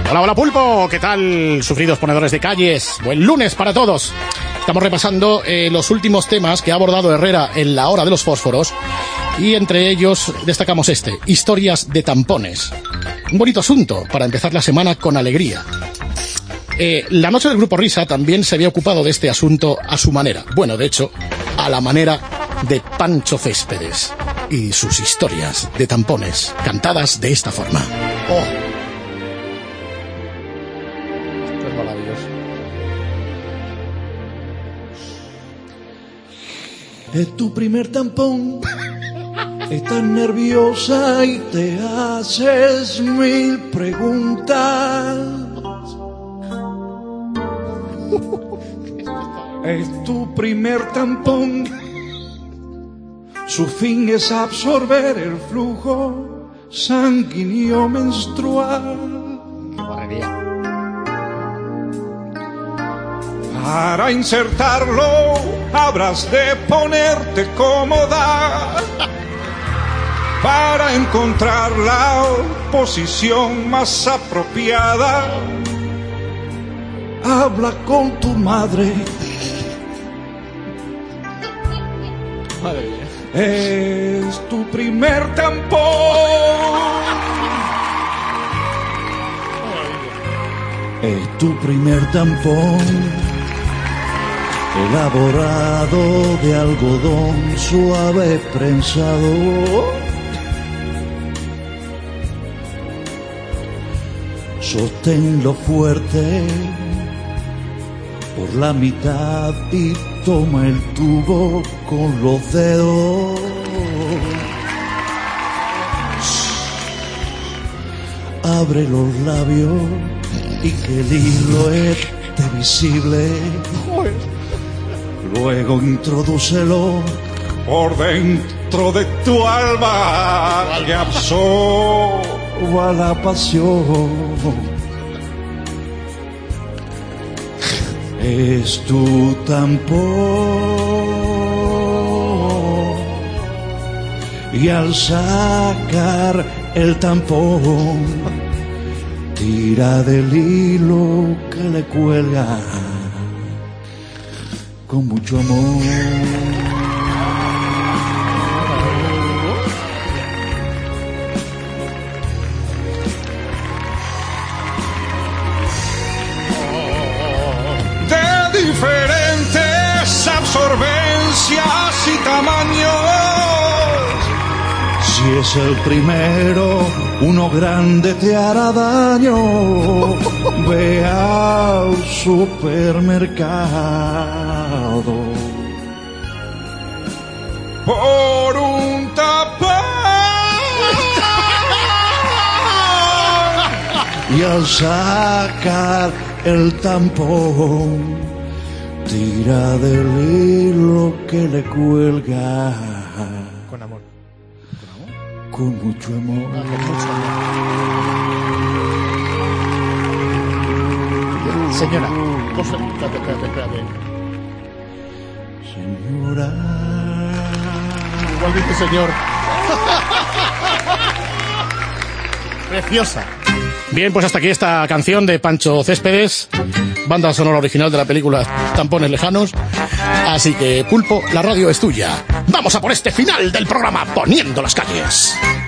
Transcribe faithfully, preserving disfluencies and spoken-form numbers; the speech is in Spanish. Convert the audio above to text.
Hola, hola Pulpo, ¿qué tal, sufridos ponedores de calles? Buen lunes para todos. Estamos repasando eh, los últimos temas que ha abordado Herrera en la hora de los fósforos y entre ellos destacamos este, historias de tampones. Un bonito asunto para empezar la semana con alegría. Eh, la noche del Grupo Risa también se había ocupado de este asunto a su manera. Bueno, de hecho, a la manera de Pancho Céspedes y sus historias de tampones, cantadas de esta forma. ¡Oh! Esto es maravilloso. Es tu primer tampón, estás nerviosa y te haces mil preguntas. Es tu primer tampón, su fin es absorber el flujo sanguíneo menstrual. ¡Qué barrería! Para insertarlo habrás de ponerte cómoda. Para encontrar la posición más apropiada, habla con tu madre. Madre mía. Es tu primer tampón. Es tu primer tampón, elaborado de algodón suave prensado. Sosténlo fuerte por la mitad y toma el tubo con los dedos. Abre los labios y que el hilo esté visible. Luego introdúcelo por dentro de tu alma que absorba la pasión. Es tu tampón y al sacar el tampón tira del hilo que le cuelga con mucho amor. De diferentes absorbencias y tamaños. Si es el primero, uno grande te hará daño. Ve al supermercado por un tapón y al sacar el tampón tira del hilo que le cuelga Con amor. con mucho amor. Ah, con mucho amor. Señora, cosa, espérate, espérate, espérate. Señora. Igual dice señor. Preciosa. Bien, pues hasta aquí esta canción de Pancho Céspedes, banda sonora original de la película Tampones Lejanos. Así que, Pulpo, la radio es tuya. Vamos a por este final del programa Poniendo las Calles.